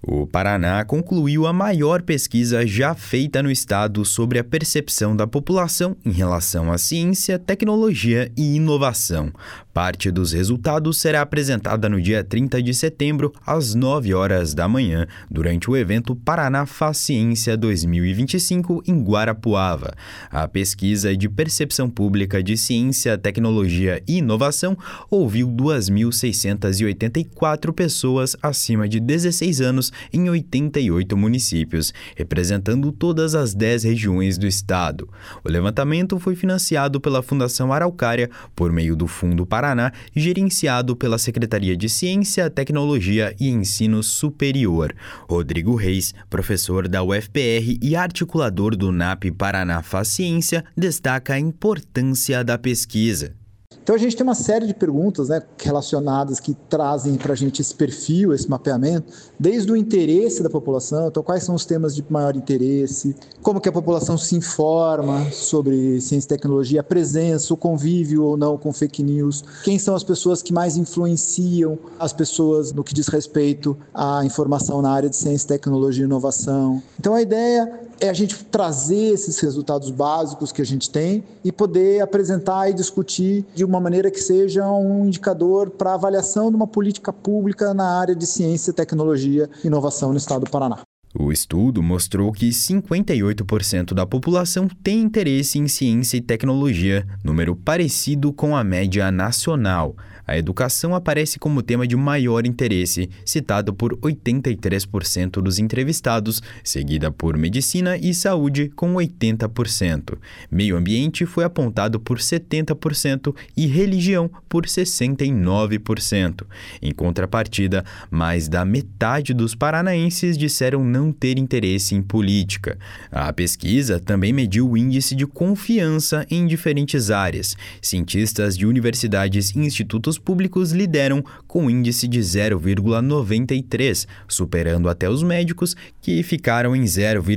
O Paraná concluiu a maior pesquisa já feita no estado sobre a percepção da população em relação à ciência, tecnologia e inovação. Parte dos resultados será apresentada no dia 30 de setembro, às 9 horas da manhã, durante o evento Paraná Faz Ciência 2025 em Guarapuava. A pesquisa de percepção pública de ciência, tecnologia e inovação ouviu 2.684 pessoas acima de 16 anos em 88 municípios, representando todas as 10 regiões do estado. O levantamento foi financiado pela Fundação Araucária por meio do Fundo Paraná, gerenciado pela Secretaria de Ciência, Tecnologia e Ensino Superior. Rodrigo Reis, professor da UFPR e articulador do NAP Paraná Faz Ciência, destaca a importância da pesquisa. Então a gente tem uma série de perguntas, relacionadas que trazem para a gente esse perfil, esse mapeamento, desde o interesse da população, então quais são os temas de maior interesse, como que a população se informa sobre ciência e tecnologia, a presença, o convívio ou não com fake news, quem são as pessoas que mais influenciam as pessoas no que diz respeito à informação na área de ciência, tecnologia e inovação. Então a ideia é a gente trazer esses resultados básicos que a gente tem e poder apresentar e discutir de uma maneira que seja um indicador para avaliação de uma política pública na área de ciência, tecnologia e inovação no estado do Paraná. O estudo mostrou que 58% da população tem interesse em ciência e tecnologia, número parecido com a média nacional. A educação aparece como tema de maior interesse, citado por 83% dos entrevistados, seguida por medicina e saúde, com 80%. Meio ambiente foi apontado por 70% e religião por 69%. Em contrapartida, mais da metade dos paranaenses disseram não ter interesse em política. A pesquisa também mediu o índice de confiança em diferentes áreas. Cientistas de universidades e institutos públicos lideram com índice de 0,93, superando até os médicos, que ficaram em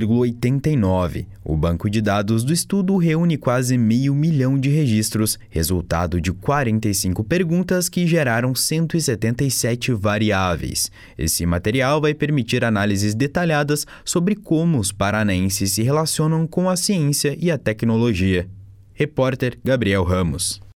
0,89. O banco de dados do estudo reúne quase 500 mil de registros, resultado de 45 perguntas que geraram 177 variáveis. Esse material vai permitir análises detalhadas sobre como os paranaenses se relacionam com a ciência e a tecnologia. Repórter Gabriel Ramos.